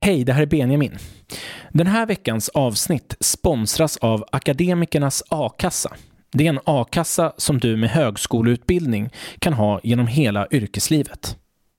Hej, det här är Benjamin. Den här veckans avsnitt sponsras av Akademikernas A-kassa. Det är en A-kassa som du med högskoleutbildning kan ha genom hela yrkeslivet.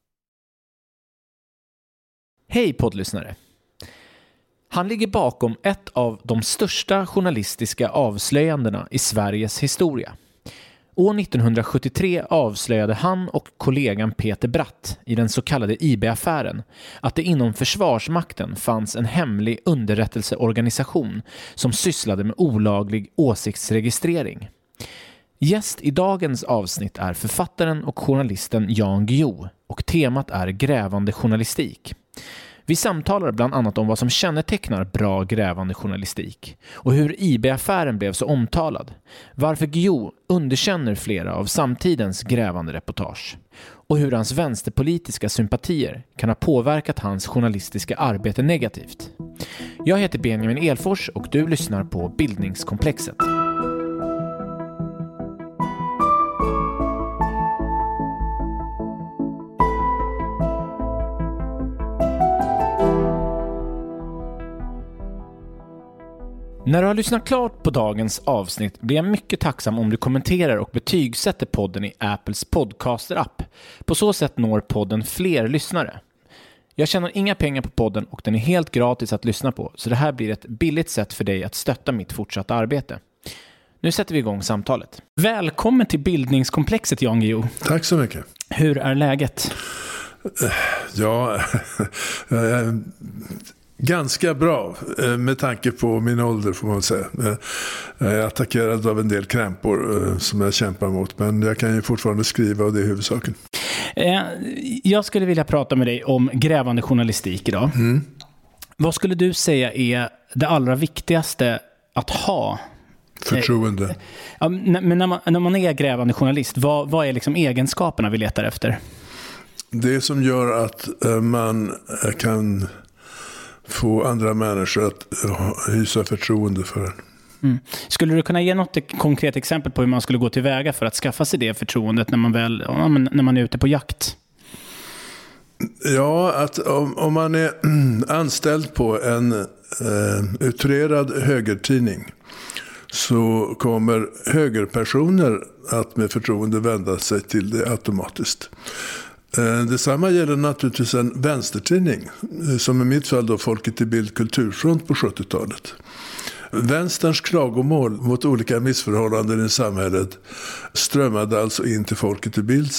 Hej poddlyssnare. Han ligger bakom ett av de största journalistiska avslöjandena i Sveriges historia. År 1973 avslöjade han och kollegan Peter Bratt i den så kallade IB-affären att det inom Försvarsmakten fanns en hemlig underrättelseorganisation som sysslade med olaglig åsiktsregistrering. Gäst i dagens avsnitt är författaren och journalisten Jan Guillou och temat är grävande journalistik. Vi samtalar bland annat om vad som kännetecknar bra grävande journalistik och hur IB-affären blev så omtalad, varför Guillou underkänner flera av samtidens grävande reportage och hur hans vänsterpolitiska sympatier kan ha påverkat hans journalistiska arbete negativt. Jag heter Benjamin Elfors och du lyssnar på Bildningskomplexet. När du har lyssnat klart på dagens avsnitt blir jag mycket tacksam om du kommenterar och betygsätter podden i Apples podcaster-app. På så sätt når podden fler lyssnare. Jag tjänar inga pengar på podden och den är helt gratis att lyssna på, så det här blir ett billigt sätt för dig att stötta mitt fortsatta arbete. Nu sätter vi igång samtalet. Välkommen till Bildningskomplexet, Jan Guillou. Tack så mycket. Hur är läget? Ja, ganska bra med tanke på min ålder får man säga. Jag är attackerad av en del krämpor som jag kämpar mot, men jag kan ju fortfarande skriva och det är huvudsaken. Jag skulle vilja prata med dig om grävande journalistik idag. Vad skulle du säga är det allra viktigaste att ha? Förtroende. Ja, men när man är grävande journalist, vad är liksom egenskaperna vi letar efter? Det som gör att man kan få andra människor att hysa förtroende för en. Skulle du kunna ge något konkret exempel på hur man skulle gå tillväga för att skaffa sig det förtroendet när man är ute på jakt? Ja, att om man är anställd på en utrerad högertidning så kommer högerpersoner att med förtroende vända sig till det automatiskt. Detsamma gäller naturligtvis en vänstertidning, som i mitt fall då Folket i Bild Kulturfront på 70-talet. Vänsterns klagomål mot olika missförhållanden i samhället strömmade alltså in till Folket i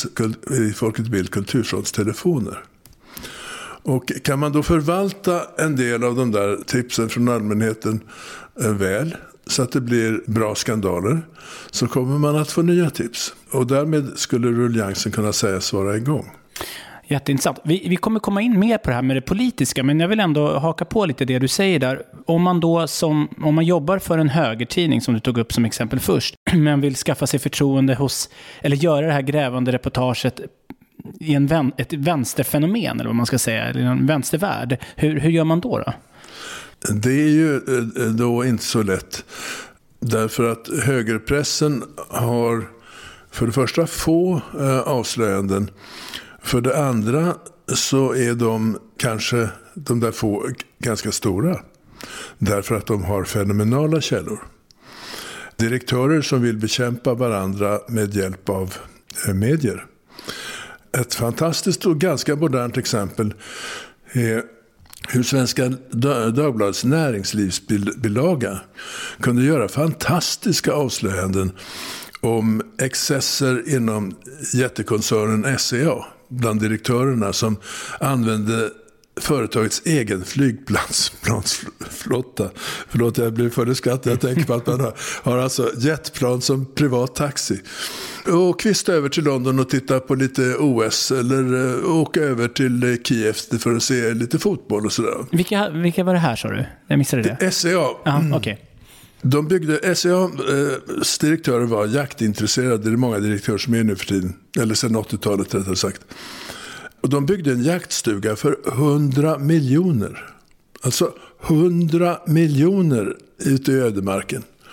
Bild Kulturfronts telefoner. Och kan man då förvalta en del av de där tipsen från allmänheten väl, så att det blir bra skandaler, så kommer man att få nya tips. Och därmed skulle ruljansen kunna sägas vara igång. Jätteintressant. Vi kommer komma in mer på det här med det politiska, men jag vill ändå haka på lite det du säger där. Om man jobbar för en högertidning som du tog upp som exempel först, men vill skaffa sig förtroende eller göra det här grävande reportaget i ett vänsterfenomen, eller vad man ska säga, eller en vänstervärld, hur gör man då? Det är ju då inte så lätt. Därför att högerpressen har för det första få avslöjanden. För det andra så är de där få ganska stora. Därför att de har fenomenala källor. Direktörer som vill bekämpa varandra med hjälp av medier. Ett fantastiskt och ganska modernt exempel är hur Svenska Dagbladets näringslivsbilaga kunde göra fantastiska avslöjanden om excesser inom jättekoncernen SCA bland direktörerna som använde företagets egen flygplansflotta. Förlåt, jag blir för skratt. Jag tänker på att man har alltså jetplan som privat taxi. Och kvista över till London och titta på lite OS eller åka över till Kiev för att se lite fotboll och sådär. Vilka var det här, sa du? Jag missade det. SCA. Okej. De byggde, SCA:s direktörer var jaktintresserade, det är många direktörer som är nu för tiden, eller sedan 80-talet rättare sagt. Och de byggde en jaktstuga för 100 miljoner. Alltså 100 miljoner ute i ödemarken.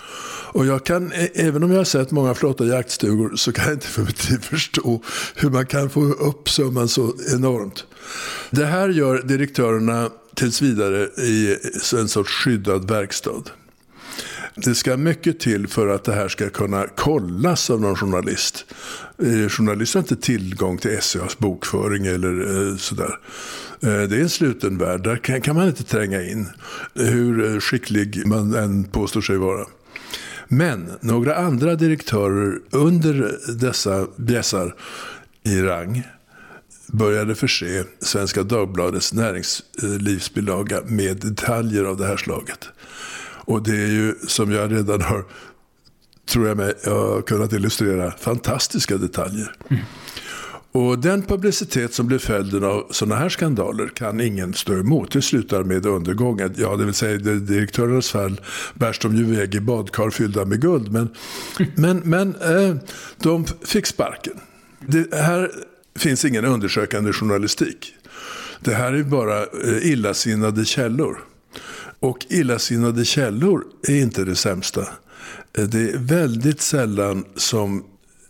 Och jag kan, även om jag har sett många flotta jaktstugor, så kan jag inte för mitt liv förstå hur man kan få upp summan så enormt. Det här gör direktörerna tills vidare i en sorts skyddad verkstad. Det ska mycket till för att det här ska kunna kollas av någon journalist. Journalister har inte tillgång till SCA:s bokföring eller sådär. Det är en sluten värld, där kan man inte tränga in hur skicklig man än påstår sig vara. Men några andra direktörer under dessa bjässar i rang började förse Svenska Dagbladets näringslivsbilaga med detaljer av det här slaget. Och det är ju, som jag redan har, tror jag mig, jag har kunnat illustrera, fantastiska detaljer. Och den publicitet som blir följden av sådana här skandaler kan ingen stå emot. Det slutar med undergången. Ja, det vill säga i direktörens fall bärs de ju iväg i badkar fyllda med guld. Men de fick sparken. Det här finns ingen undersökande journalistik. Det här är bara illasinnade källor. Och illasinnade källor är inte det sämsta. Det är väldigt sällan som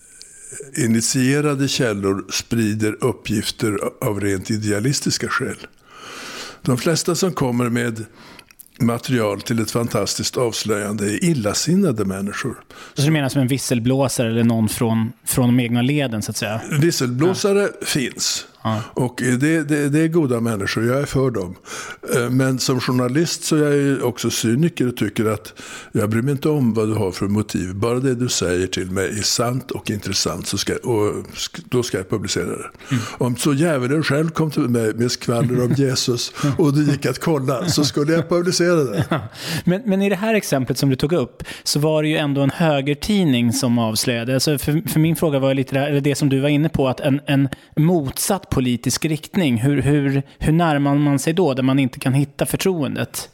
initierade källor sprider uppgifter av rent idealistiska skäl. De flesta som kommer med material till ett fantastiskt avslöjande är illasinnade människor. Så du menar som en visselblåsare eller någon från de egna leden så att säga? Visselblåsare finns. Ja. Och det är goda människor, jag är för dem. Men som journalist så är jag ju också cyniker och tycker att jag bryr mig inte om vad du har för motiv. Bara det du säger till mig är sant och intressant, så då ska jag publicera det. Om så djävulen själv kom till mig med skvaller om Jesus och det gick att kolla, så skulle jag publicera det. Ja. Men i det här exemplet som du tog upp så var det ju ändå en högertidning som avslöjade. Alltså för min fråga var lite det som du var inne på, att en motsatt politisk riktning. Hur närmar man sig då där man inte kan hitta förtroendet?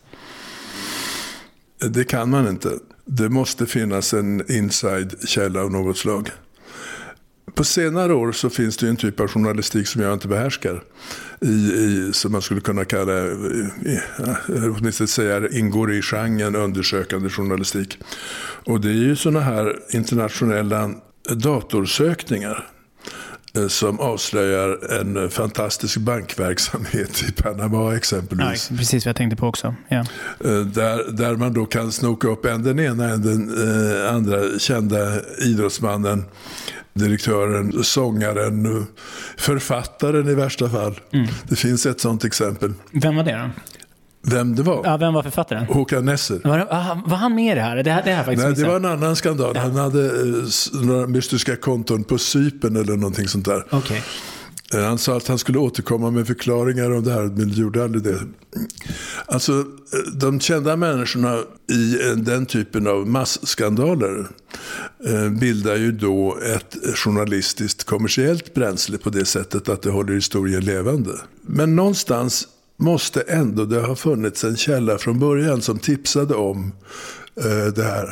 Det kan man inte. Det måste finnas en inside-källa av något slag. På senare år så finns det ju en typ av journalistik som jag inte behärskar. Som man skulle kunna kalla, åtminstone säga, ingår i genren undersökande journalistik. Och det är ju såna här internationella datorsökningar som avslöjar en fantastisk bankverksamhet i Panama exempelvis. Ja, precis vad jag tänkte på också. Ja. Där man då kan snoka upp den ena än den andra kända idrottsmannen, direktören, sångaren, författaren i värsta fall. Det finns ett sånt exempel. Vem var det då? Vem det var? Ja, vem var författaren? Håkan Nesser. Var han med i det här? Det här faktiskt. Nej, det var en annan skandal. Ja. Han hade några mystiska konton på Cypern eller någonting sånt där. Okay. Han sa att han skulle återkomma med förklaringar om det här, men gjorde aldrig det. Alltså, de kända människorna i den typen av massskandaler bildar ju då ett journalistiskt kommersiellt bränsle på det sättet att det håller historien levande. Men någonstans måste ändå det ha funnits en källa från början som tipsade om det här.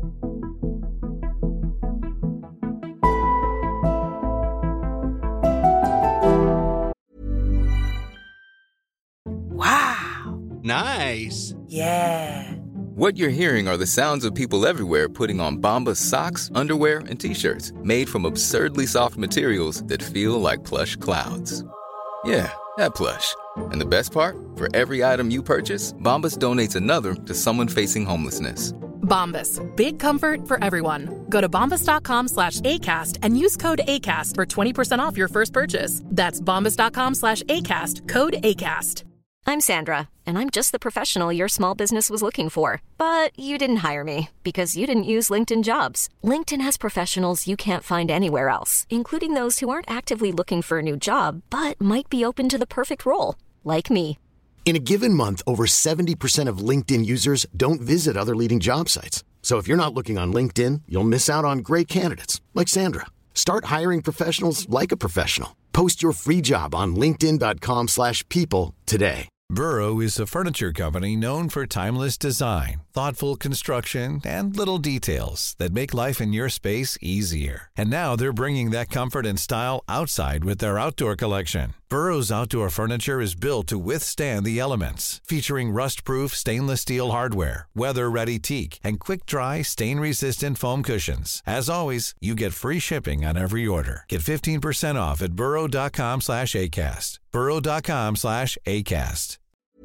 Wow! Nice! Yeah! What you're hearing are the sounds of people everywhere putting on Bombas socks, underwear, and T-shirts made from absurdly soft materials that feel like plush clouds. Yeah, that plush. And the best part? For every item you purchase, Bombas donates another to someone facing homelessness. Bombas. Big comfort for everyone. Go to bombas.com/ACAST and use code ACAST for 20% off your first purchase. That's bombas.com/ACAST. Code ACAST. I'm Sandra, and I'm just the professional your small business was looking for. But you didn't hire me because you didn't use LinkedIn Jobs. LinkedIn has professionals you can't find anywhere else, including those who aren't actively looking for a new job, but might be open to the perfect role, like me. In a given month, over 70% of LinkedIn users don't visit other leading job sites. So if you're not looking on LinkedIn, you'll miss out on great candidates like Sandra. Start hiring professionals like a professional. Post your free job on linkedin.com/people today. Burrow is a furniture company known for timeless design, thoughtful construction, and little details that make life in your space easier. And now they're bringing that comfort and style outside with their outdoor collection. Burrow's outdoor furniture is built to withstand the elements, featuring rust-proof stainless steel hardware, weather-ready teak, and quick-dry, stain-resistant foam cushions. As always, you get free shipping on every order. Get 15% off at burrow.com/ACAST. burrow.com/ACAST.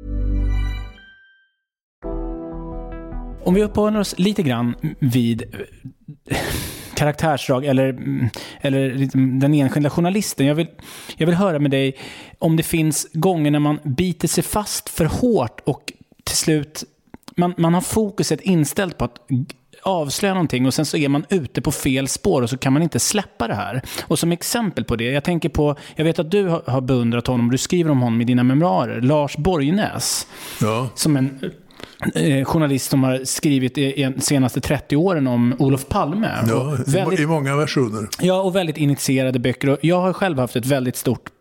Om vi uppehåller oss lite grann vid karaktärsdrag eller den enskilda journalisten. Jag vill höra med dig om det finns gånger när man biter sig fast för hårt och till slut man har fokuset inställt på att avslöja någonting och sen så är man ute på fel spår och så kan man inte släppa det här. Och som exempel på det, jag vet att du har beundrat honom, du skriver om honom i dina memoarer, Lars Borgnäs. Ja. Som en journalist som har skrivit de senaste 30 åren om Olof Palme. Ja, i många versioner. Ja, och väldigt initierade böcker. Och jag har själv haft ett väldigt stort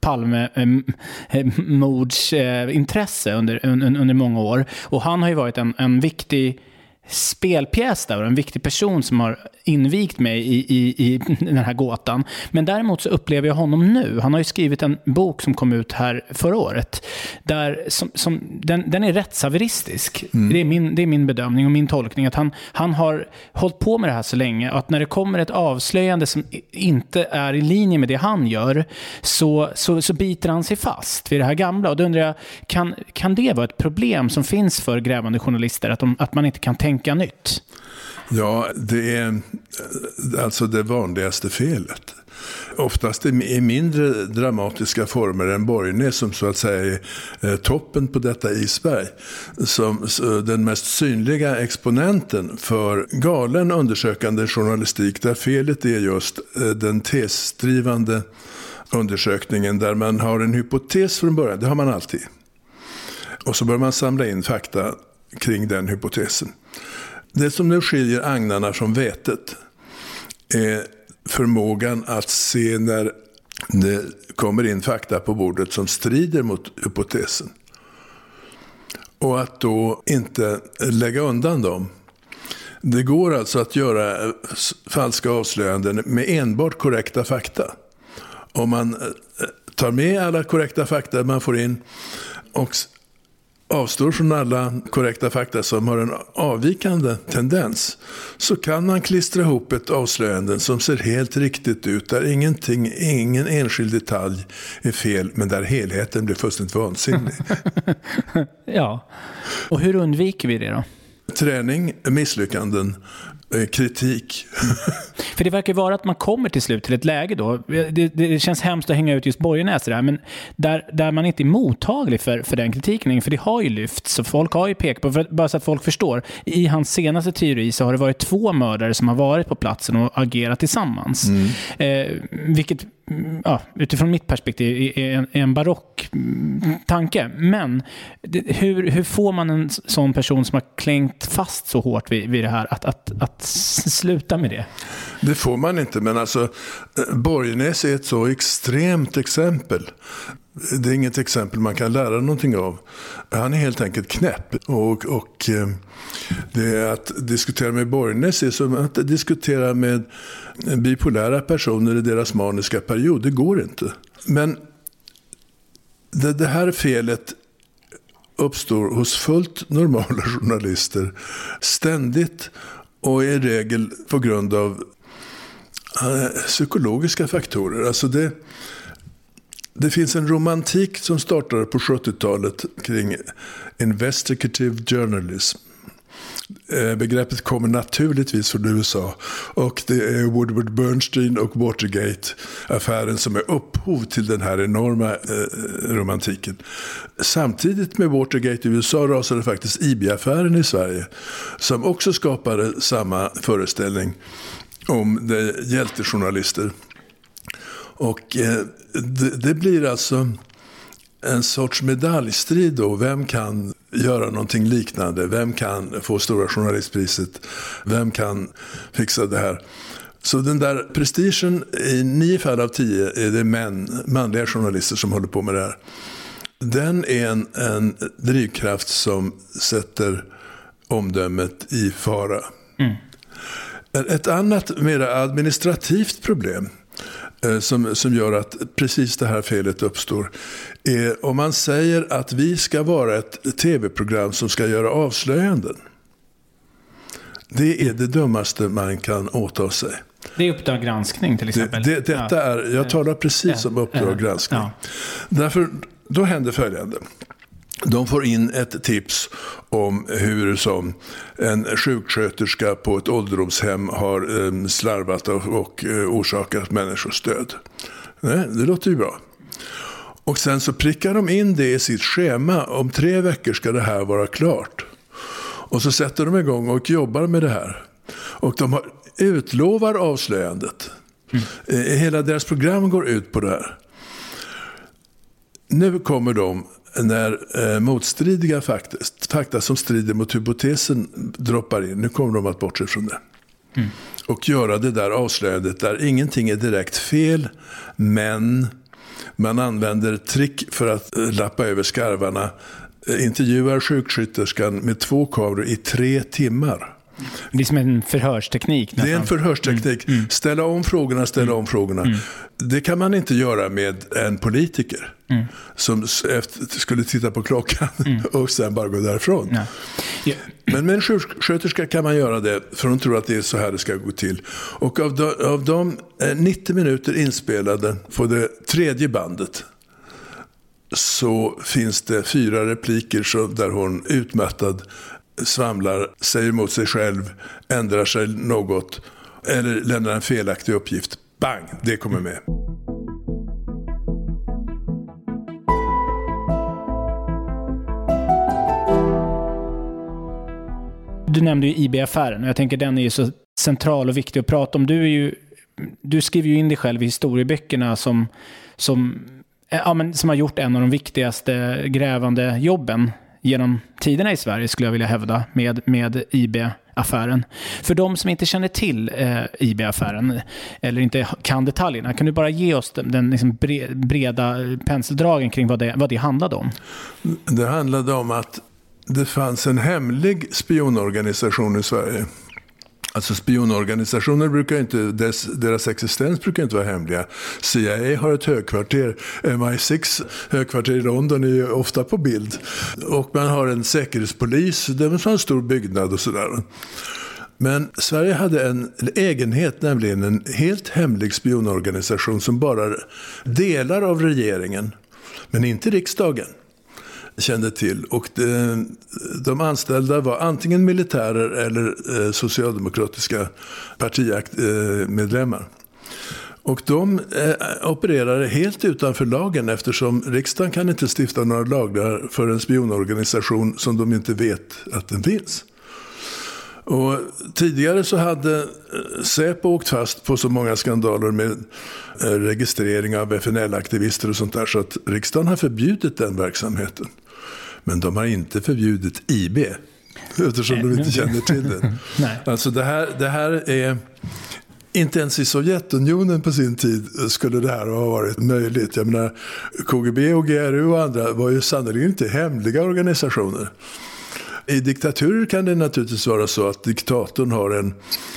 Palme-mordsintresse under många år. Och han har ju varit en viktig spelpjäs där och en viktig person som har invigt mig i den här gåtan. Men däremot så upplever jag honom nu. Han har ju skrivit en bok som kom ut här förra året där den är rättshaveristisk. Det är min bedömning och min tolkning att han har hållit på med det här så länge och att när det kommer ett avslöjande som inte är i linje med det han gör så biter han sig fast vid det här gamla. Och då undrar jag, kan det vara ett problem som finns för grävande journalister att man inte kan tänka nytt? Ja, det är alltså det vanligaste felet. Oftast i mindre dramatiska former än Borgnäs som så att säga är toppen på detta isberg. Som den mest synliga exponenten för galen undersökande journalistik där felet är just den tesdrivande undersökningen där man har en hypotes från början. Det har man alltid. Och så bör man samla in fakta kring den hypotesen. Det som nu skiljer agnarna från vetet är förmågan att se när det kommer in fakta på bordet som strider mot hypotesen. Och att då inte lägga undan dem. Det går alltså att göra falska avslöjanden med enbart korrekta fakta. Om man tar med alla korrekta fakta man får in och avstår från alla korrekta fakta som har en avvikande tendens så kan man klistra ihop ett avslöjande som ser helt riktigt ut där ingen enskild detalj är fel men där helheten blir fullständigt vansinnig. Ja, och hur undviker vi det då? Träning, misslyckanden, kritik. För det verkar vara att man kommer till slut till ett läge då. Det känns hemskt att hänga ut just Borgnäs där, men där man inte är mottaglig för den kritiken. För det har ju lyft, så folk har ju pekat på, bara så att folk förstår. I hans senaste teori så har det varit 2 mördare som har varit på platsen och agerat tillsammans. Vilket utifrån mitt perspektiv är en barock tanke. Men hur får man en sån person som har klängt fast så hårt vid det här att sluta med det? Det får man inte, men alltså Borgnäs är ett så extremt exempel. Det är inget exempel man kan lära någonting av. Han är helt enkelt knäpp. Och det är att diskutera med Borgnäs är som att diskutera med bipolära personer i deras maniska period. Det går inte. Men det här felet uppstår hos fullt normala journalister ständigt och i regel på grund av psykologiska faktorer. Alltså det finns en romantik som startade på 70-talet kring investigative journalism. Begreppet kommer naturligtvis från USA och det är Woodward Bernstein och Watergate-affären som är upphov till den här enorma romantiken. Samtidigt med Watergate i USA rasade faktiskt IB-affären i Sverige som också skapade samma föreställning om hjältejournalister. Och det blir alltså en sorts medaljstrid då. Vem kan göra någonting liknande? Vem kan få Stora journalistpriset? Vem kan fixa det här? Så den där prestigen, i 9 fall av 10 är det manliga journalister som håller på med det här. Den är en drivkraft som sätter omdömet i fara. Ett annat mer administrativt problem, som gör att precis det här felet uppstår. Om man säger att vi ska vara ett tv-program som ska göra avslöjanden. Det är det dummaste man kan åta sig. Det är Uppdrag granskning till exempel. Jag talar precis om Uppdrag granskning. Ja. Därför, då händer följande. De får in ett tips om hur som en sjuksköterska på ett ålderdomshem har slarvat och orsakat människors död. Det låter ju bra. Och sen så prickar de in det i sitt schema. Om 3 veckor ska det här vara klart. Och så sätter de igång och jobbar med det här. Och de utlovar avslöjandet. Hela deras program går ut på det här. Nu kommer de när motstridiga fakta som strider mot hypotesen droppar in. Nu kommer de att bortse från det. Och göra det där avslöjandet där ingenting är direkt fel, men man använder trick för att lappa över skarvarna. Intervjuar sjuksköterskan med 2 kameror i 3 timmar. Det är som en förhörsteknik. Det är en förhörsteknik. Ställa om frågorna. Det kan man inte göra med en politiker som skulle titta på klockan och sen bara gå därifrån. Ja. Men med en sjuksköterska kan man göra det, för hon tror att det är så här det ska gå till. Och av de 90 minuter inspelade på det 3:e bandet så finns det 4 repliker där hon utmattad svamlar, säger emot sig själv, ändrar sig något eller lämnar en felaktig uppgift. Bang, det kommer med. Du nämnde ju IB-affären och jag tänker den är ju så central och viktig att prata om. Du skriver ju in dig själv i historieböckerna som har gjort en av de viktigaste grävande jobben genom tiderna i Sverige, skulle jag vilja hävda, med IB-affären. För de som inte känner till IB-affären eller inte kan detaljerna, kan du bara ge oss den liksom breda penseldragen kring vad det handlade om? Det handlade om att det fanns en hemlig spionorganisation i Sverige. Alltså spionorganisationer brukar inte, deras existens brukar inte vara hemliga. CIA har ett högkvarter, MI6 högkvarter i London är ju ofta på bild. Och man har en säkerhetspolis, det är en stor byggnad och sådär. Men Sverige hade en egenhet, nämligen en helt hemlig spionorganisation som bara delar av regeringen, men inte riksdagen, kände till. Och de anställda var antingen militärer eller socialdemokratiska partimedlemmar. Och de opererade helt utanför lagen, eftersom riksdagen kan inte stifta några lagar för en spionorganisation som de inte vet att den finns. Och tidigare så hade Säpo åkt fast på så många skandaler med registrering av FNL-aktivister och sånt där, så att riksdagen har förbjudit den verksamheten. Men de har inte förbjudit IB, eftersom de inte känner till det. Alltså det här är... Inte ens i Sovjetunionen på sin tid skulle det här ha varit möjligt. Jag menar, KGB och GRU och andra var ju sannolikt inte hemliga organisationer. I diktaturer kan det naturligtvis vara så att diktatorn har en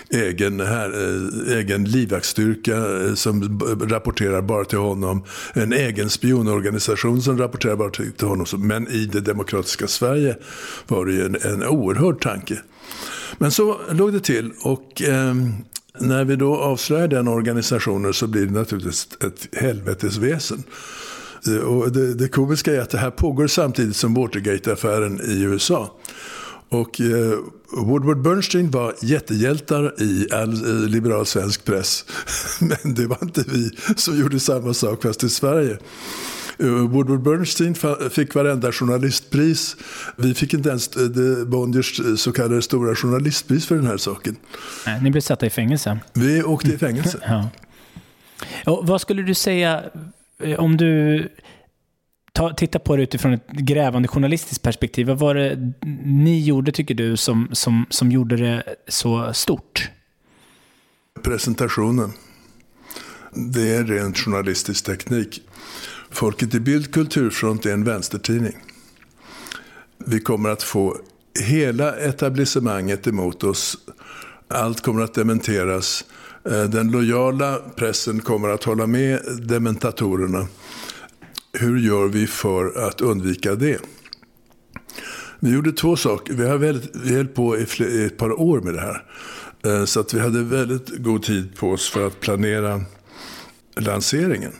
egen livvaktsstyrka som rapporterar bara till honom. En egen spionorganisation som rapporterar bara till honom. Men i det demokratiska Sverige var det ju en oerhörd tanke. Men så låg det till, och när vi då avslöjar den organisationen så blir det naturligtvis ett helvetesväsen. Och det komiska är att det här pågår samtidigt som Watergate-affären i USA. Och Woodward Bernstein var jättehjältar i all liberal svensk press. Men det var inte vi som gjorde samma sak fast i Sverige. Woodward Bernstein fick varenda journalistpris. Vi fick inte ens Bonniers så kallade stora journalistpris för den här saken. Nej, ni blev satta i fängelse. Vi åkte i fängelse. Ja. Och vad skulle du säga om du tittar på det utifrån ett grävande journalistiskt perspektiv? Vad var det ni gjorde, tycker du, som gjorde det så stort? Presentationen. Det är en rent journalistisk teknik. Folket i Bild Kulturfront är en vänstertidning. Vi kommer att få hela etablissemanget emot oss. Allt kommer att dementeras. Den lojala pressen kommer att hålla med dementatorerna. Hur gör vi för att undvika det? Vi gjorde 2 saker. Vi har hållit på i ett par år med det här. Så att vi hade väldigt god tid på oss för att planera lanseringen.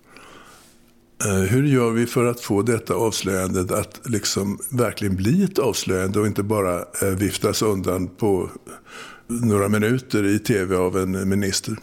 Hur gör vi för att få detta avslöjandet att liksom verkligen bli ett avslöjande och inte bara viftas undan på några minuter i tv av en minister?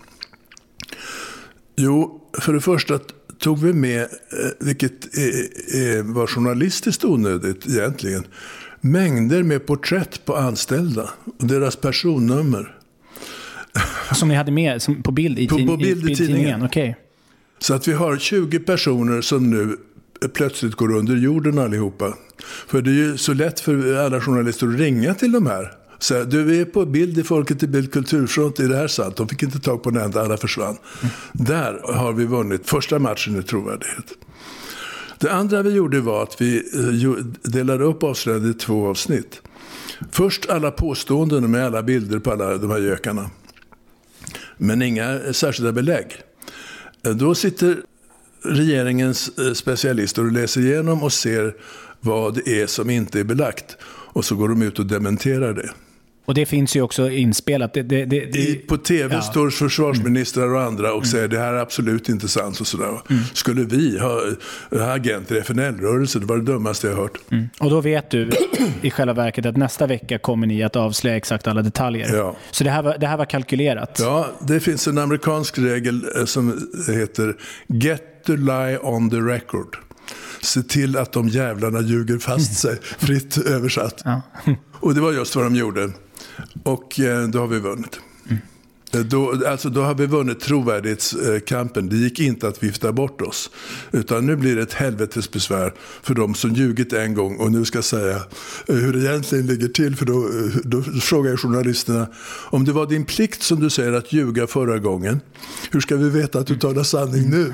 Jo, för det första tog vi med, vilket var journalistiskt onödigt egentligen, mängder med porträtt på anställda och deras personnummer. Som ni hade med på bild i tidningen? Okay. Så att vi har 20 personer som nu plötsligt går under jorden allihopa. För det är ju så lätt för alla journalister att ringa till de här. Så du är på bild i Folket i Bild Kulturfront, är det här sant? De fick inte tag på den enda, alla försvann. Där har vi vunnit första matchen i trovärdighet. Det andra vi gjorde var att vi delade upp avslöjandet i 2 avsnitt. Först alla påståenden med alla bilder på alla de här gökarna. Men inga särskilda belägg. Då sitter regeringens specialister och läser igenom och ser vad det är som inte är belagt. Och så går de ut och dementerar det. Och det finns ju också inspelat. På tv står försvarsministrar och andra och säger det här är absolut inte sant och sådär. Skulle vi ha agenter i FNL-rörelsen, det var det dummaste jag hört. Och då vet du i själva verket att nästa vecka kommer ni att avslöja exakt alla detaljer. Ja. Så det här var kalkylerat. Ja, det finns en amerikansk regel som heter Get to lie on the record. Se till att de jävlarna ljuger fast sig, fritt översatt. Ja. Och det var just vad de gjorde. Och då har vi vunnit. Då har vi vunnit trovärdighetskampen. Det gick inte att vifta bort oss. Utan nu blir det ett helvetesbesvär för de som ljugit en gång. Och nu ska jag säga hur det egentligen ligger till. För då frågar journalisterna, om det var din plikt som du säger att ljuga förra gången, hur ska vi veta att du talar sanning nu?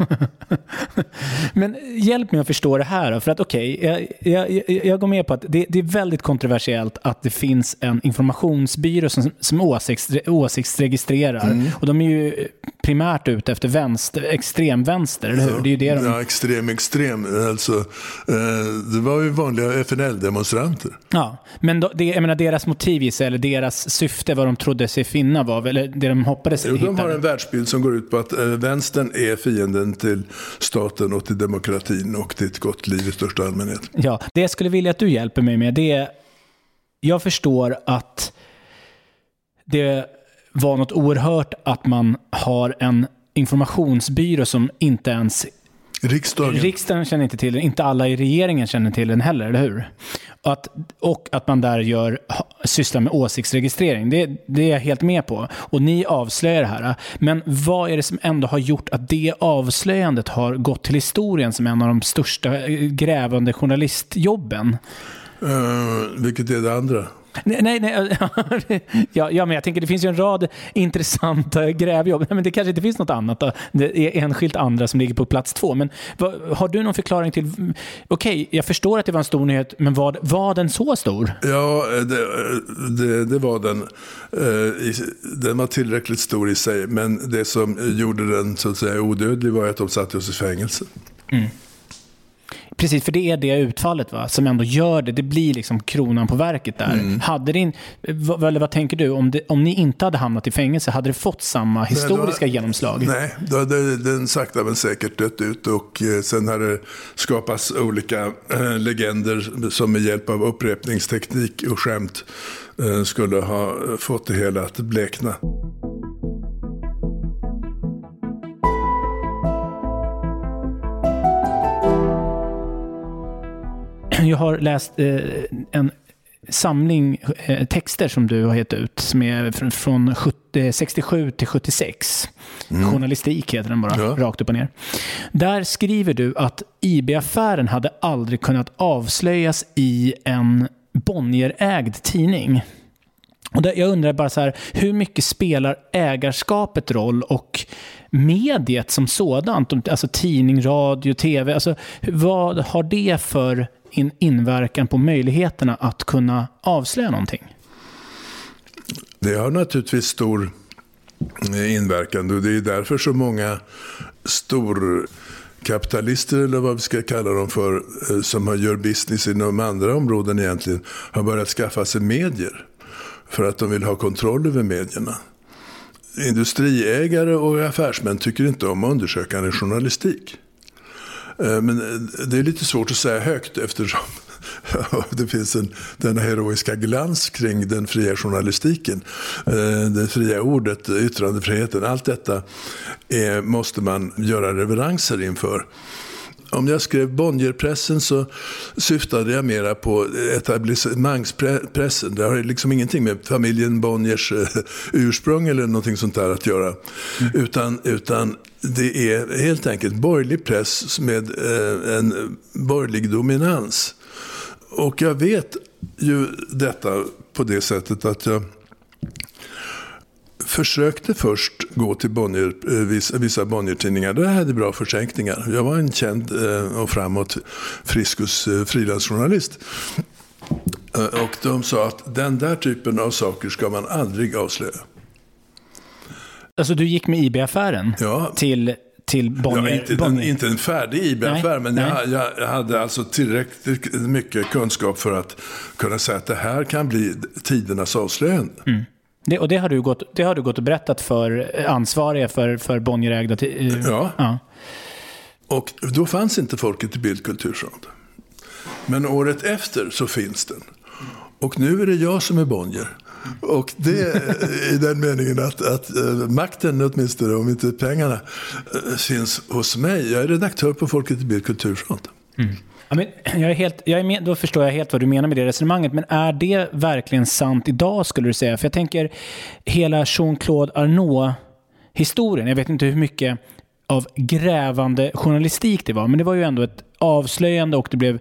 Men hjälp mig att förstå det här då, för att jag går med på att det är väldigt kontroversiellt att det finns en informationsbyrå som åsiktsregistrerar. Och de är ju primärt ute efter extremvänster, eller hur? Det är ju det Ja, extrem. Alltså, det var ju vanliga FNL-demonstranter. Ja, men jag menar, deras motiv eller deras syfte, vad de trodde sig finna var, eller det de hoppades hitta. De har en världsbild som går ut på att vänstern är fienden till staten och till demokratin och till ett gott liv i största allmänhet. Ja, det jag skulle vilja att du hjälper mig med, det är, jag förstår att det var något oerhört att man har en informationsbyrå som inte ens riksdagen känner inte till den, inte alla i regeringen känner till den heller, eller hur? Och att man där sysslar med åsiktsregistrering, det är jag helt med på. Och ni avslöjar det här. Men vad är det som ändå har gjort att det avslöjandet har gått till historien som en av de största grävande journalistjobben? Vilket är det andra? Nej. Ja, men jag tänker det finns ju en rad intressanta grävjobb. Men det kanske inte finns något annat då. Det är enskilt andra som ligger på plats 2. Men har du någon förklaring till... Okej, jag förstår att det var en stor nyhet, men var den så stor? Ja, det var den. Den var tillräckligt stor i sig. Men det som gjorde den så att säga odödlig var att de satte oss i fängelse. Precis, för det är det utfallet som ändå gör det. Det blir liksom kronan på verket där. Hade vad tänker du? Om ni inte hade hamnat i fängelse, hade det fått samma historiska genomslag? Nej, då hade den sakta men säkert dött ut. Och sen hade det skapats olika legender som med hjälp av upprepningsteknik och skämt skulle ha fått det hela att blekna. Jag har läst en samling texter som du har gett ut som är från 67 till 76. Journalistik heter den bara, rakt upp och ner. Där skriver du att IB-affären hade aldrig kunnat avslöjas i en Bonnier-ägd tidning. Och jag undrar bara så här, hur mycket spelar ägarskapet roll och mediet som sådant, alltså tidning, radio, tv, alltså vad har det för inverkan på möjligheterna att kunna avslöja någonting? Det har naturligtvis stor inverkande. Och det är därför så många storkapitalister, eller vad vi ska kalla dem för, som gör business inom andra områden egentligen, har börjat skaffa sig medier. För att de vill ha kontroll över medierna. Industriägare och affärsmän tycker inte om undersökande journalistik. Men det är lite svårt att säga högt eftersom det finns denna heroiska glans kring den fria journalistiken. Det fria ordet, yttrandefriheten, allt detta måste man göra reverenser inför. Om jag skrev Bonnierpressen så syftade jag mera på etablissemangspressen. Det har liksom ingenting med familjen Bonniers ursprung eller någonting sånt där att göra. Utan det är helt enkelt borgerlig press med en borgerlig dominans. Och jag vet ju detta på det sättet att jag försökte först gå till vissa Bonnier-tidningar. Det hade bra försänkningar. Jag var en känd och framåt friskus frilansjournalist. Och de sa att den där typen av saker ska man aldrig avslöja. Alltså du gick med IB-affären till Bonnier? Ja, inte en färdig IB-affär, men jag hade alltså tillräckligt mycket kunskap för att kunna säga att det här kan bli tidernas avslöjande. Mm. Det har du gått och berättat för ansvariga för Bonnierägda. Ja. Och då fanns inte Folket i Bildkulturråd. Men året efter så finns den. Och nu är det jag som är Bonnier. Och det är i den meningen att makten, åtminstone om inte pengarna, finns hos mig. Jag är redaktör på Folket i Bildkulturråd. Mm. Ja, men då förstår jag helt vad du menar med det resonemanget. Men är det verkligen sant idag, skulle du säga? För jag tänker hela Jean-Claude Arnault-historien. Jag vet inte hur mycket av grävande journalistik det var. Men det var ju ändå ett avslöjande och det blev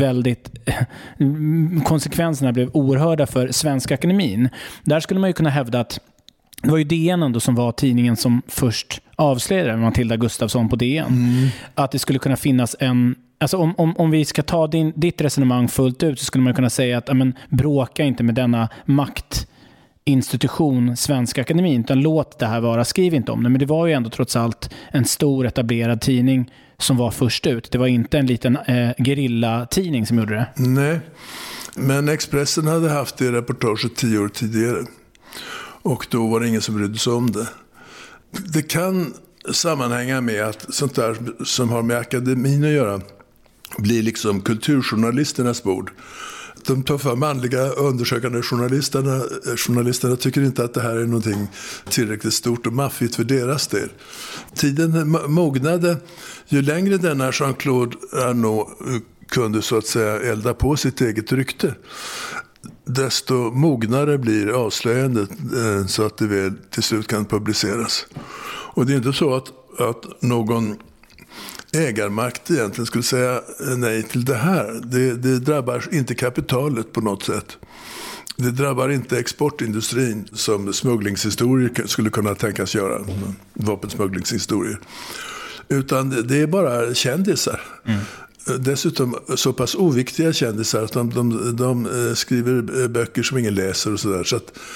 konsekvenserna blev oerhörda för Svenska Akademin. Där skulle man ju kunna hävda att det var ju DN ändå som var tidningen som först avslöjade, Matilda Gustafsson på DN. Mm. Att det skulle kunna finnas alltså om vi ska ta ditt resonemang fullt ut, så skulle man kunna säga att bråka inte med denna maktinstitution Svenska Akademin, utan låt det här vara, skriv inte om det. Men det var ju ändå trots allt en stor etablerad tidning som var först ut. Det var inte en liten gerilla-tidning som gjorde det. Nej, men Expressen hade haft det reportaget 10 år tidigare. Och då var det ingen som brydde sig om det. Det kan sammanhänga med att sånt där som har med akademin att göra blir liksom kulturjournalisternas bord. De tuffa manliga undersökande journalisterna tycker inte att det här är någonting tillräckligt stort och maffigt för deras del. Tiden mognade. Ju längre denna Jean-Claude Arnault kunde så att säga elda på sitt eget rykte, desto mognare blir avslöjandet så att det väl till slut kan publiceras. Och det är inte så att någon ägarmakt egentligen skulle säga nej till det här. Det drabbar inte kapitalet på något sätt. Det drabbar inte exportindustrin som smugglingshistorier skulle kunna tänkas göra. Vapensmugglingshistorier. Utan det är bara kändisar. Mm. Dessutom så pass oviktiga kändisar att de skriver böcker som ingen läser och sådär. Så att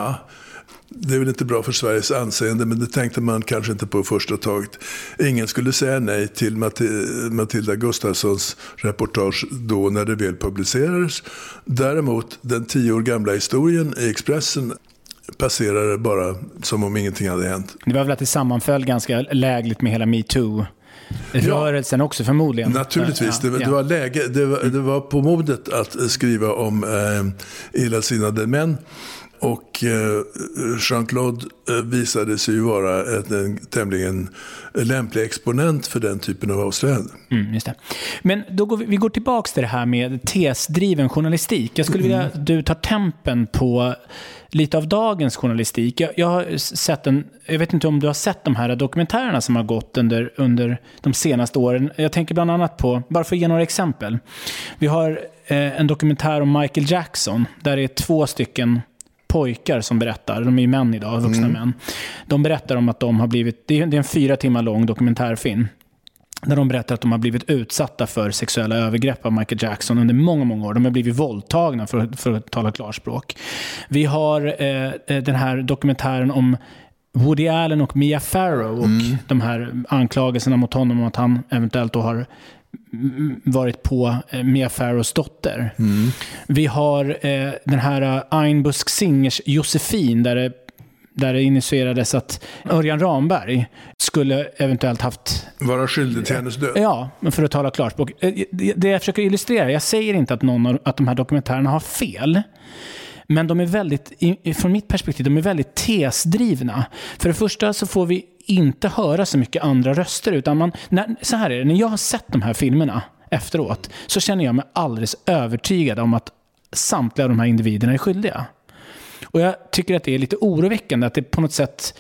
det är väl inte bra för Sveriges anseende, men det tänkte man kanske inte på första taget. Ingen skulle säga nej till Matilda Gustafssons reportage då när det väl publicerades. Däremot den 10 år gamla historien i Expressen passerade bara som om ingenting hade hänt. Det var väl att det sammanföll ganska lägligt med hela MeToo-rörelsen också förmodligen. Naturligtvis. Det var läge, det var på modet att skriva om illasinnade män. Och Jean-Claude visade sig ju vara en tämligen lämplig exponent för den typen av avslöjanden. Just det. Men vi går tillbaka till det här med tesdriven journalistik. Jag skulle vilja att du tar tempen på lite av dagens journalistik. Jag har sett jag vet inte om du har sett de här dokumentärerna som har gått under de senaste åren. Jag tänker bland annat på, bara för att ge några exempel. Vi har en dokumentär om Michael Jackson där det är 2 stycken pojkar som berättar, de är ju män idag, vuxna män. De berättar om att de har blivit, det är en 4 timmar lång dokumentärfilm där de berättar att de har blivit utsatta för sexuella övergrepp av Michael Jackson under många, många år. De har blivit våldtagna för att tala klarspråk. Vi har den här dokumentären om Woody Allen och Mia Farrow och de här anklagelserna mot honom om att han eventuellt då har varit på Mia Farrows dotter. Vi har den här Einbusk Singers Josefin där det initierades att Örjan Ramberg skulle eventuellt vara skyldig till hennes död. Ja, men för att tala klarspråk. Det jag försöker illustrera, jag säger inte att de här dokumentärerna har fel. Men de är väldigt, från mitt perspektiv, de är väldigt tesdrivna. För det första så får vi inte höra så mycket andra röster. Utan så här är det, när jag har sett de här filmerna efteråt så känner jag mig alldeles övertygad om att samtliga av de här individerna är skyldiga. Och jag tycker att det är lite oroväckande att det på något sätt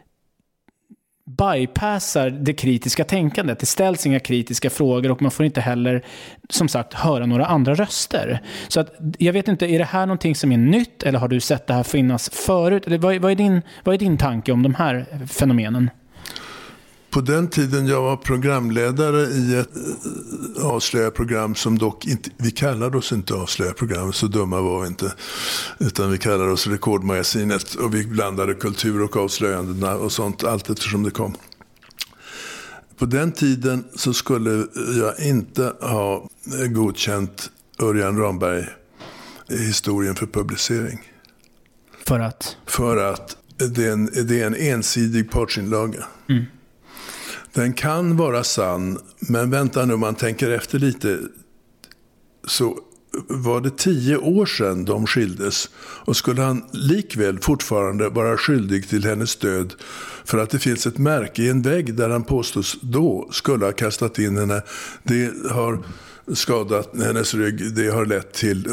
bypassar det kritiska tänkandet. Det ställs inga kritiska frågor och man får inte heller, som sagt, höra några andra röster. Så att, jag vet inte, är det här någonting som är nytt eller har du sett det här finnas förut? Eller vad är din tanke om de här fenomenen? På den tiden jag var programledare i ett avslöjarprogram som dock inte, vi kallade oss inte avslöjarprogram, så dumma var vi inte, utan vi kallade oss Rekordmagasinet och vi blandade kultur och avslöjandena och sånt allt eftersom det kom. På den tiden så skulle jag inte ha godkänt Örjan Ramberg i historien för publicering. För att? För att det är en ensidig partsinlaga. Den kan vara sann, men vänta nu, man tänker efter lite, så var det 10 år sedan de skildes och skulle han likväl fortfarande vara skyldig till hennes död för att det finns ett märke i en vägg där han påstås då skulle ha kastat in henne. Det har skadat hennes rygg, det har lett till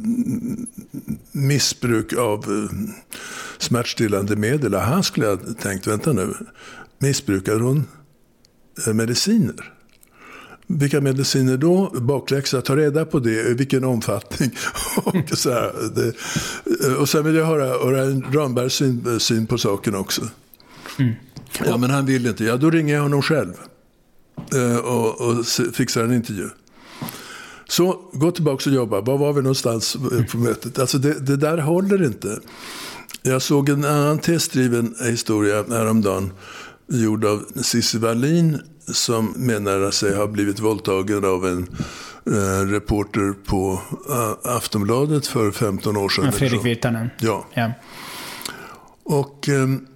missbruk av smärtstillande medel. Han skulle ha tänkt, vänta nu, missbrukar hon mediciner? Vilka mediciner då? Bakläxa, ta reda på det, i vilken omfattning. Och, så här, och sen vill jag höra Rambergs syn på saken också. Ja, men han vill inte. Ja, då ringer jag honom själv och fixar en intervju. Så, gå tillbaka och jobba. Var vi någonstans på mötet? Alltså det där håller inte. Jag såg en annan testdriven historia häromdagen gjord av Cissi Wallin som menar sig ha blivit våldtagen av en reporter på Aftonbladet för 15 år sedan. Fredrik Virtanen. Ja. Och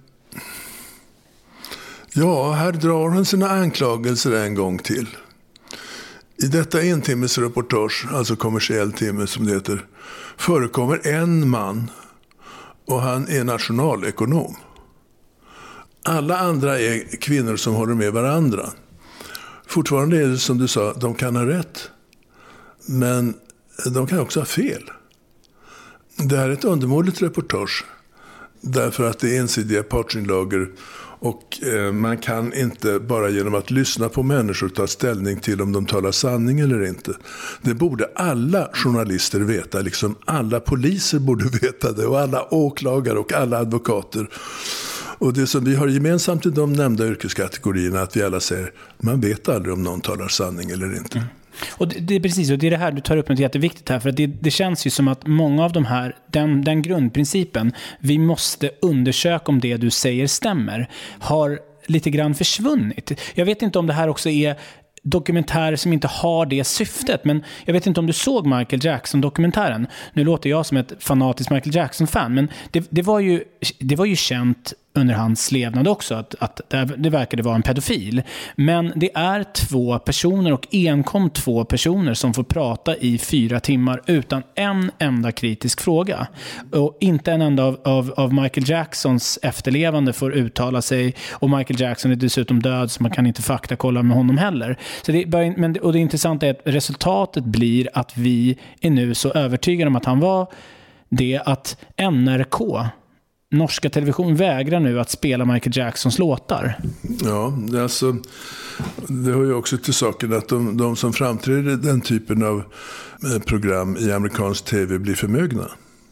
här drar hon sina anklagelser en gång till. I detta entimmesreportage, alltså kommersiell timme som det heter, förekommer en man och han är nationalekonom. Alla andra är kvinnor som håller med varandra. Fortfarande är det som du sa, de kan ha rätt. Men de kan också ha fel. Det här är ett undermåligt reportage. Därför att det är ensidiga partsinlagor. Och man kan inte bara genom att lyssna på människor ta ställning till om de talar sanning eller inte. Det borde alla journalister veta, liksom alla poliser borde veta det och alla åklagare och alla advokater. Och det som vi har gemensamt i de nämnda yrkeskategorierna att vi alla säger, man vet aldrig om någon talar sanning eller inte. Och det är precis, och det är det här du tar upp något jätteviktigt här, för att det känns ju som att många av de här, den grundprincipen, vi måste undersöka om det du säger stämmer, har lite grann försvunnit. Jag vet inte om det här också är dokumentärer som inte har det syftet, men jag vet inte om du såg Michael Jackson-dokumentären. Nu låter jag som ett fanatiskt Michael Jackson-fan, men det var ju känt under hans levnad också att det verkade vara en pedofil. Men det är 2 personer och enkom 2 personer som får prata i 4 timmar utan en enda kritisk fråga. Och inte en enda av Michael Jacksons efterlevande får uttala sig, och Michael Jackson är dessutom död så man kan inte faktakolla med honom heller. Så och det intressanta är att resultatet blir att vi är nu så övertygade om att han var det, att NRK, norska television, vägrar nu att spela Michael Jacksons låtar. Ja, alltså, det hör ju också till saken att de som framträder den typen av program i amerikansk tv blir förmögna.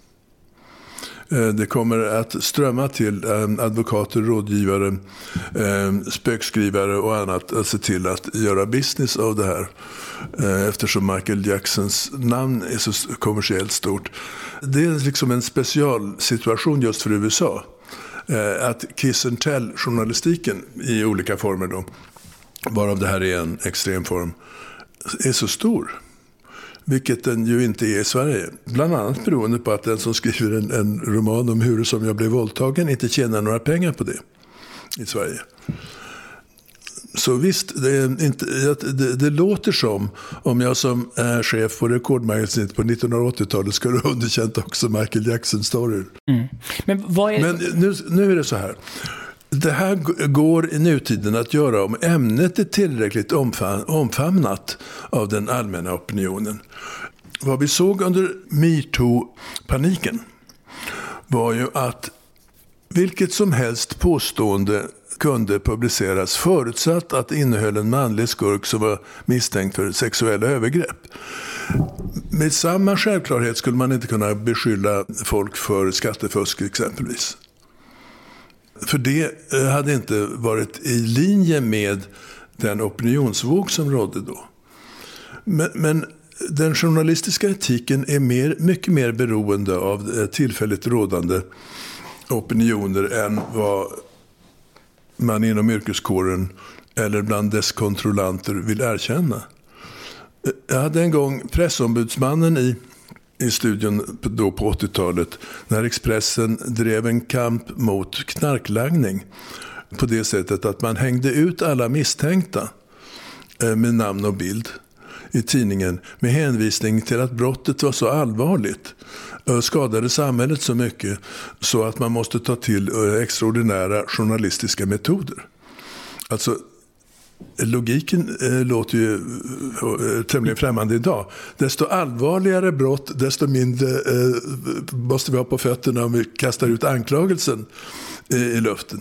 Det kommer att strömma till advokater, rådgivare, spökskrivare och annat att se till att göra business av det här. Eftersom Michael Jacksons namn är så kommersiellt stort. Det är liksom en specialsituation just för USA. att kiss and tell-journalistiken i olika former då, varav det här är en extrem form, är så stor. Vilket den ju inte är i Sverige. Bland annat beroende på att den som skriver en roman om hur som jag blev våldtagen inte tjänar några pengar på det i Sverige. Så visst, det låter som om jag som chef på Rekordmagasinet på 1980-talet skulle ha underkänt också Michael Jackson-storyn. Mm. Men nu är det så här. Det här går i nutiden att göra om ämnet är tillräckligt omfamnat av den allmänna opinionen. Vad vi såg under MeToo-paniken var ju att vilket som helst påstående kunde publiceras förutsatt att det innehöll en manlig skurk som var misstänkt för sexuella övergrepp. Med samma självklarhet skulle man inte kunna beskylla folk för skattefusk exempelvis. För det hade inte varit i linje med den opinionsvåg som rådde då. Men den journalistiska etiken är mycket mer beroende av tillfälligt rådande opinioner än vad man inom yrkeskåren eller bland dess kontrollanter vill erkänna. Jag hade en gång pressombudsmannen i studion då på 80-talet när Expressen drev en kamp mot knarklangning på det sättet att man hängde ut alla misstänkta med namn och bild i tidningen med hänvisning till att brottet var så allvarligt och skadade samhället så mycket så att man måste ta till extraordinära journalistiska metoder. Alltså logiken låter ju tämligen främmande idag. Desto allvarligare brott, desto mindre måste vi ha på fötterna om vi kastar ut anklagelsen i luften.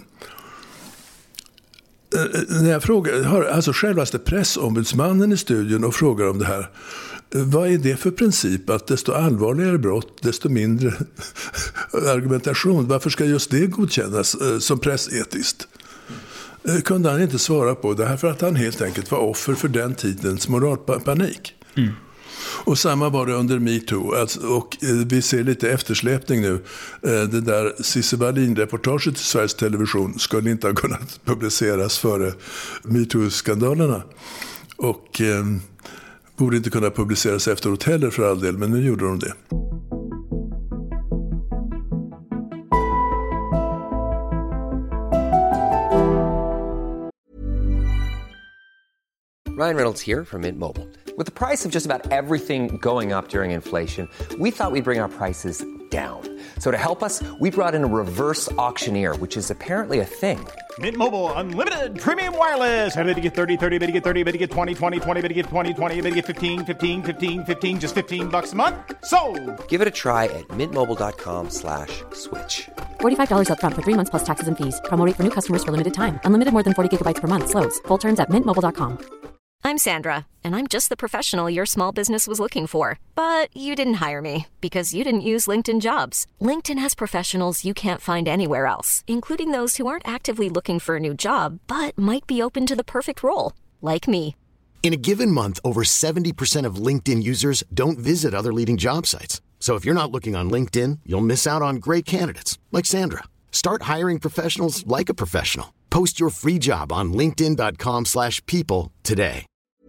När jag har alltså självaste pressombudsmannen i studion och frågar om det här. Vad är det för princip att desto allvarligare brott, desto mindre argumentation? Varför ska just det godkännas som pressetiskt? Kunde han inte svara på det här för att han helt enkelt var offer för den tidens moralpanik. Mm. Och samma var det under MeToo. Alltså, och vi ser lite eftersläpning nu. Det där Cissi Wallin-reportaget i Sveriges Television skulle inte ha kunnat publiceras före MeToo-skandalerna. Och borde inte kunna publiceras efteråt heller för all del, men nu gjorde de det. Ryan Reynolds here from Mint Mobile. With the price of just about everything going up during inflation, we thought we'd bring our prices down. So to help us, we brought in a reverse auctioneer, which is apparently a thing. Mint Mobile Unlimited Premium Wireless. How to get 30, 30, how to get 30, how to get 20, 20, 20, how to get 20, 20, how to get 15, 15, 15, 15, just $15 a month? Sold! Give it a try at mintmobile.com/switch. $45 up front for 3 months plus taxes and fees. Promo rate for new customers for limited time. Unlimited more than 40 gigabytes per month. Slows full terms at mintmobile.com. I'm Sandra, and I'm just the professional your small business was looking for. But you didn't hire me because you didn't use LinkedIn Jobs. LinkedIn has professionals you can't find anywhere else, including those who aren't actively looking for a new job, but might be open to the perfect role, like me. In a given month, over 70% of LinkedIn users don't visit other leading job sites. So if you're not looking on LinkedIn, you'll miss out on great candidates like Sandra. Start hiring professionals like a professional. Post your free job on linkedin.com/people today.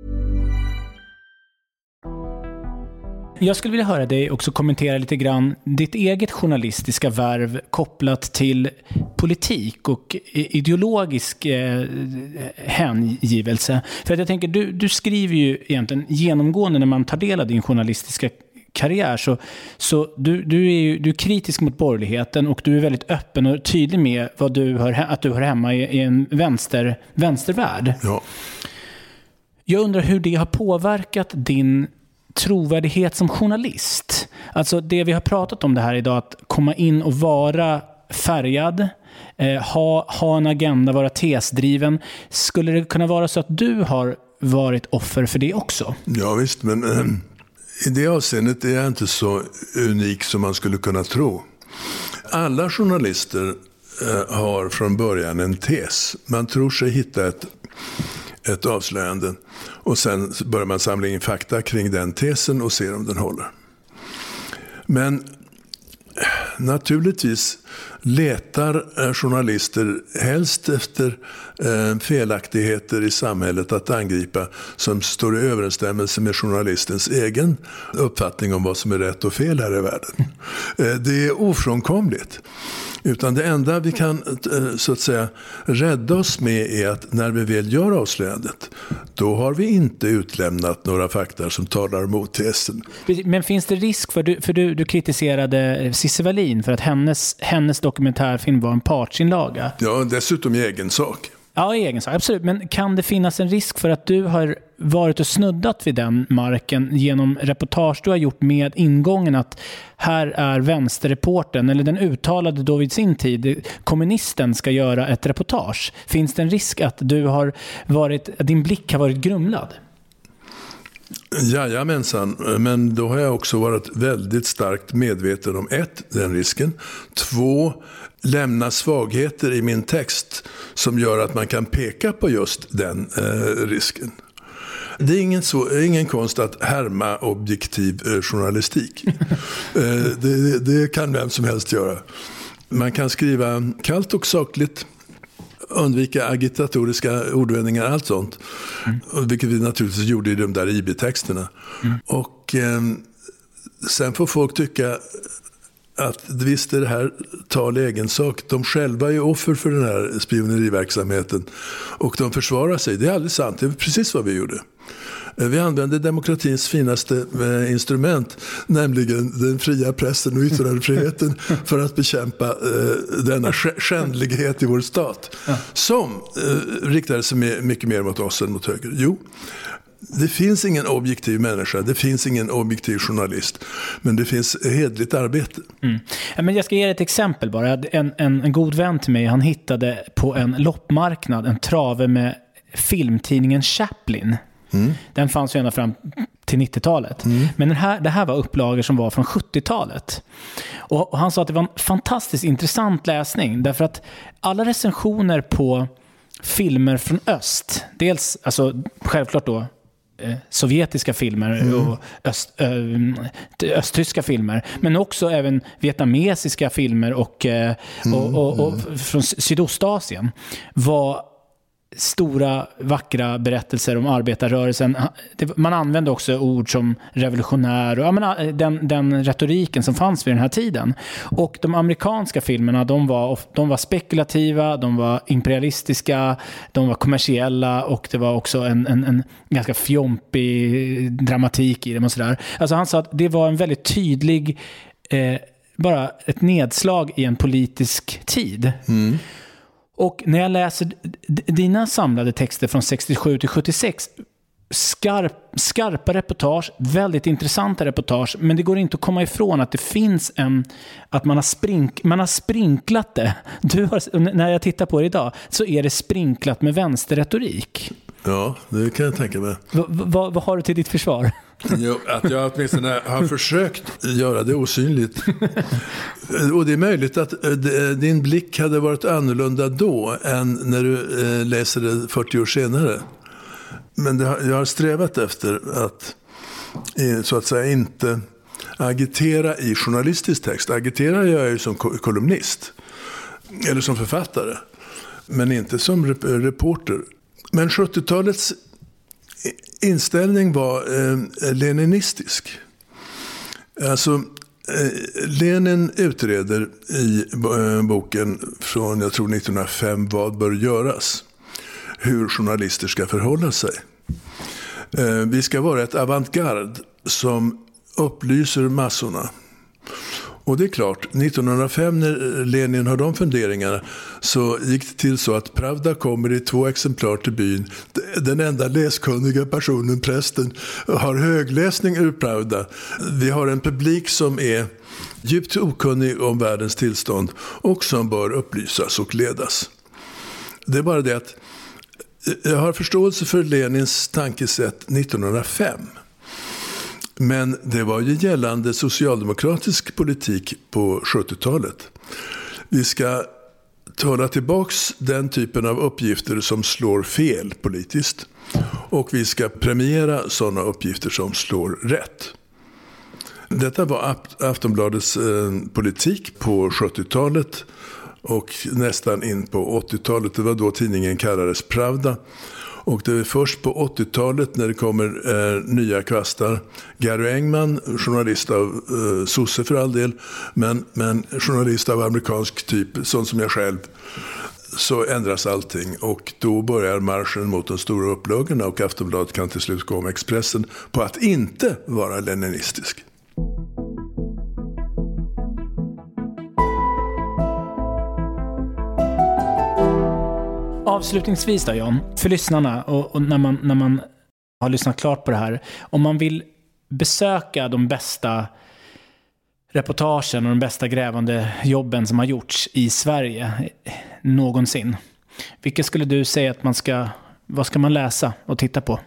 Jag skulle vilja höra dig också kommentera lite grann ditt eget journalistiska värv kopplat till politik och ideologisk hängivelse. För att jag tänker, du skriver ju egentligen genomgående när man tar del av din journalistiska karriär så du är kritisk mot borgerligheten och du är väldigt öppen och tydlig med att du hör hemma i en vänstervärld. Ja. Jag undrar hur det har påverkat din trovärdighet som journalist. Alltså det vi har pratat om det här idag, att komma in och vara färgad, ha en agenda, vara tesdriven. Skulle det kunna vara så att du har varit offer för det också? Ja visst, men i det avseendet är jag inte så unik som man skulle kunna tro. Alla journalister har från början en tes. Man tror sig hitta ett avslöjande och sen börjar man samla in fakta kring den tesen och se om den håller. Men Naturligtvis letar journalister helst efter felaktigheter i samhället att angripa som står i överensstämmelse med journalistens egen uppfattning om vad som är rätt och fel här i världen. Det är ofrånkomligt. Utan det enda vi kan så att säga rädda oss med är att när vi väl gör avslöjandet, då har vi inte utlämnat några fakta som talar emot tesen. Men finns det risk för du kritiserade Cissi Wallin för att hennes dokumentärfilm var en partsinlaga? Ja, dessutom i egen sak. Ja, i egen sak, absolut. Men kan det finnas en risk för att du har varit och snuddat vid den marken genom reportage du har gjort med ingången att här är vänsterreporten, eller den uttalade då vid sin tid, kommunisten ska göra ett reportage. Finns det en risk att din blick har varit grumlad? Jajamensan, men då har jag också varit väldigt starkt medveten om 1, den risken. 2, lämna svagheter i min text som gör att man kan peka på just den risken. Det är ingen konst att härma objektiv journalistik. Det kan vem som helst göra. Man kan skriva kallt och sakligt, undvika agitatoriska ordvändningar, allt sånt. Vilket vi naturligtvis gjorde i de där IB-texterna. Och sen får folk tycka att visst är det här tal egen sak. De själva är offer för den här spioneriverksamheten och de försvarar sig. Det är alldeles sant, det är precis vad vi gjorde. Vi använde demokratins finaste instrument, nämligen den fria pressen och yttrandefriheten för att bekämpa denna skändlighet i vår stat. Som riktade sig mycket mer mot oss än mot höger. Jo, det finns ingen objektiv människa, det finns ingen objektiv journalist, men det finns hedligt arbete. Men jag ska ge ett exempel bara. En god vän till mig, han hittade på en loppmarknad en trave med filmtidningen Chaplin. Den fanns ju ända fram till 90-talet. Men det här var upplagor som var från 70-talet. Och han sa att det var en fantastiskt intressant läsning, därför att alla recensioner på filmer från öst, dels alltså självklart då sovjetiska filmer och östtyska filmer, men också även vietnamesiska filmer och från Sydostasien var stora, vackra berättelser om arbetarrörelsen. Man använde också ord som revolutionär och den retoriken som fanns vid den här tiden. Och de amerikanska filmerna, de var spekulativa, de var imperialistiska, de var kommersiella, och det var också en ganska fjompig dramatik i dem och sådär. Alltså han sa att det var en väldigt tydlig bara ett nedslag i en politisk tid. Och när jag läser dina samlade texter från 67 till 76, skarpa reportage, väldigt intressanta reportage, men det går inte att komma ifrån att det finns att man har sprinklat det. När jag tittar på det idag så är det sprinklat med vänsterretorik. Ja, det kan jag tänka mig. Vad har du till ditt försvar? Jo, att jag åtminstone har försökt göra det osynligt. Och det är möjligt att din blick hade varit annorlunda då än när du läser det 40 år senare. Men jag har strävat efter att så att säga inte agitera i journalistisk text. Agiterar jag ju som kolumnist eller som författare, men inte som reporter. Men 70-talets inställning var leninistisk. Alltså Lenin utreder i boken från, jag tror 1905, vad bör göras, hur journalister ska förhålla sig. Vi ska vara ett avantgarde som upplyser massorna. Och det är klart, 1905 när Lenin har de funderingarna så gick det till så att Pravda kommer i 2 exemplar till byn. Den enda läskunniga personen, prästen, har högläsning ur Pravda. Vi har en publik som är djupt okunnig om världens tillstånd och som bör upplysas och ledas. Det är bara det att jag har förståelse för Lenins tankesätt 1905. Men det var ju gällande socialdemokratisk politik på 70-talet. Vi ska tala tillbaks den typen av uppgifter som slår fel politiskt. Och vi ska premiera sådana uppgifter som slår rätt. Detta var Aftonbladets politik på 70-talet och nästan in på 80-talet. Det var då tidningen kallades Pravda. Och det är först på 80-talet när det kommer nya kvastar. Gary Engman, journalist av sosse för all del, men journalist av amerikansk typ, sån som jag själv, så ändras allting. Och då börjar marschen mot de stora upplagorna och Aftonbladet kan till slut gå om Expressen på att inte vara leninistisk. Avslutningsvis då, John, för lyssnarna och när man har lyssnat klart på det här, om man vill besöka de bästa reportagen och de bästa grävande jobben som har gjorts i Sverige någonsin, vilka skulle du säga att vad ska man läsa och titta på?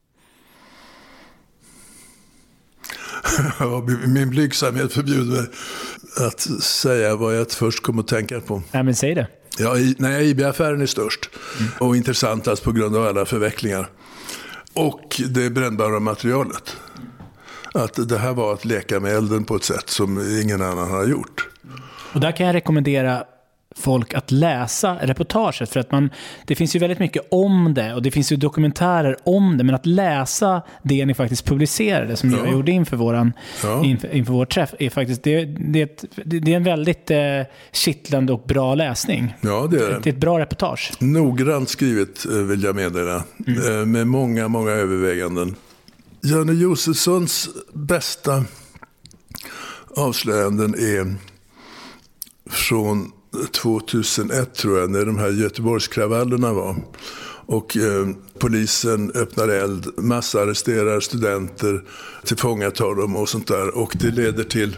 Min blygsamhet förbjuder mig att säga vad jag först kommer att tänka på. Nej, men säg det. Ja, IB-affären är störst och intressantast på grund av alla förvecklingar. Och det brännbara materialet. Att det här var att leka med elden på ett sätt som ingen annan har gjort. Och där kan jag rekommendera folk att läsa reportaget, för att det finns ju väldigt mycket om det och det finns ju dokumentärer om det, men att läsa det ni faktiskt publicerade som jag gjorde inför vår träff är faktiskt det är en väldigt kittlande och bra läsning. Ja, det är det. Det är ett bra reportage. Noggrant skrivet vill jag meddela, med många överväganden. Janne Josefssons bästa avslöjanden är från 2001 tror jag, när de här Göteborgskravallerna var. Och polisen öppnar eld, massarresterar studenter, tillfångatar dem och sånt där. Och det leder till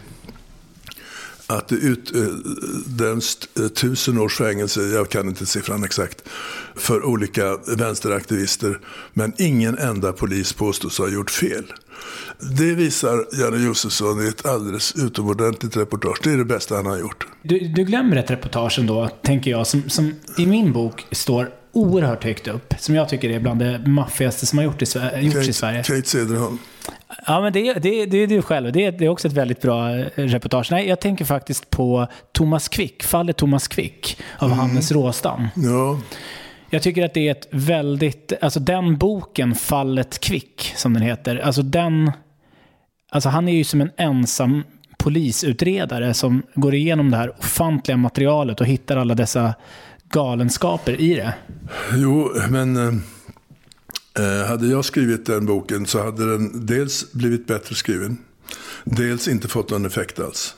att det utdöms 1000 års fängelse, jag kan inte siffran exakt, för olika vänsteraktivister. Men ingen enda polis påstås ha gjort fel. Det visar Janne Josefsson i ett alldeles utomordentligt reportage. Det är det bästa han har gjort. Du glömmer ett reportage då, tänker jag, som i min bok står oerhört högt upp. Som jag tycker är bland det maffigaste som har gjorts i Sverige. Kate Cederholm. Ja, men det är du själv. Det är också ett väldigt bra reportage. Nej, jag tänker faktiskt på Thomas Quick, fallet Thomas Quick av Hannes Råstam. Ja. Jag tycker att det är ett väldigt, alltså den boken, Fallet Quick som den heter, alltså han är ju som en ensam polisutredare som går igenom det här ofantliga materialet och hittar alla dessa galenskaper i det. Jo, men hade jag skrivit den boken så hade den dels blivit bättre skriven, dels inte fått någon effekt alls.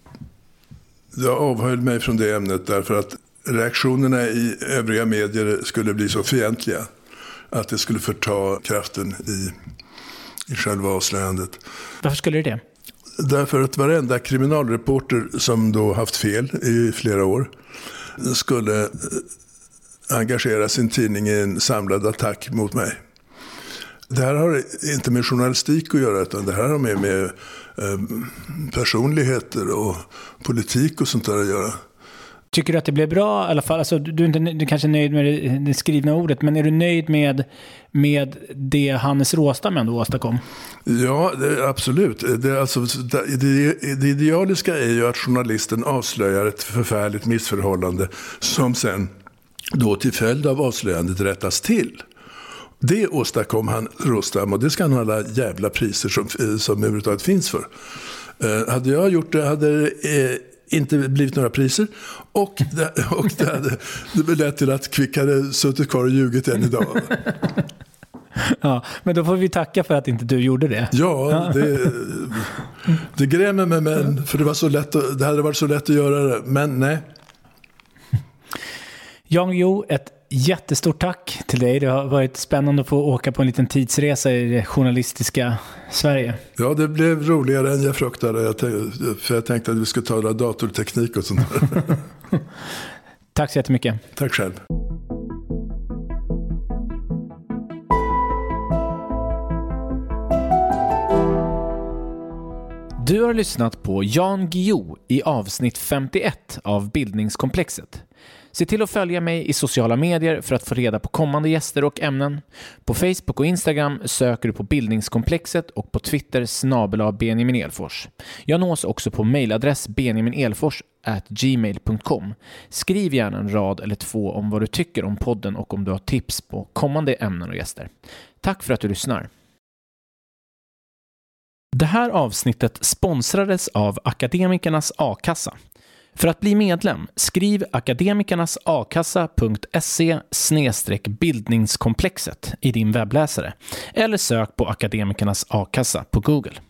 Jag avhöll mig från det ämnet därför att reaktionerna i övriga medier skulle bli så fientliga att det skulle förta kraften i själva avslöjandet. Varför skulle det? Därför att varenda kriminalreporter som då haft fel i flera år skulle engagera sin tidning i en samlad attack mot mig. Det här har inte med journalistik att göra, utan det här har med personligheter och politik och sånt där att göra. Tycker du att det blev bra i alla fall? Alltså, du kanske är nöjd med det skrivna ordet, men är du nöjd med det Hannes Råstam ändå åstadkom? Ja, absolut. Det idealiska är ju att journalisten avslöjar ett förfärligt missförhållande som sen då till följd av avslöjandet rättas till. Det åstadkom han Råstam, och det ska han ha alla jävla priser som överhuvudtaget finns för. Hade jag gjort det hade det inte blivit några priser, och det hade lett till att Quick hade suttit kvar och ljugit än idag. Ja, men då får vi tacka för att inte du gjorde det. Ja, det grämer mig, men för det hade varit så lätt att göra det, men nej. Jan Guillou, ett jättestort tack till dig. Det har varit spännande att få åka på en liten tidsresa i det journalistiska Sverige. Ja, det blev roligare än jag fruktade. För jag tänkte att vi skulle ta datorteknik och sånt där. Tack så jättemycket. Tack själv. Du har lyssnat på Jan Guillou i avsnitt 51 av Bildningskomplexet. Se till att följa mig i sociala medier för att få reda på kommande gäster och ämnen. På Facebook och Instagram söker du på Bildningskomplexet och på Twitter @Benjamin Elfors. Jag nås också på mejladress benjaminelfors@gmail.com. Skriv gärna en rad eller 2 om vad du tycker om podden och om du har tips på kommande ämnen och gäster. Tack för att du lyssnar. Det här avsnittet sponsrades av Akademikernas A-kassa. För att bli medlem, skriv akademikernasakassa.se/bildningskomplexet i din webbläsare eller sök på Akademikernas A-kassa på Google.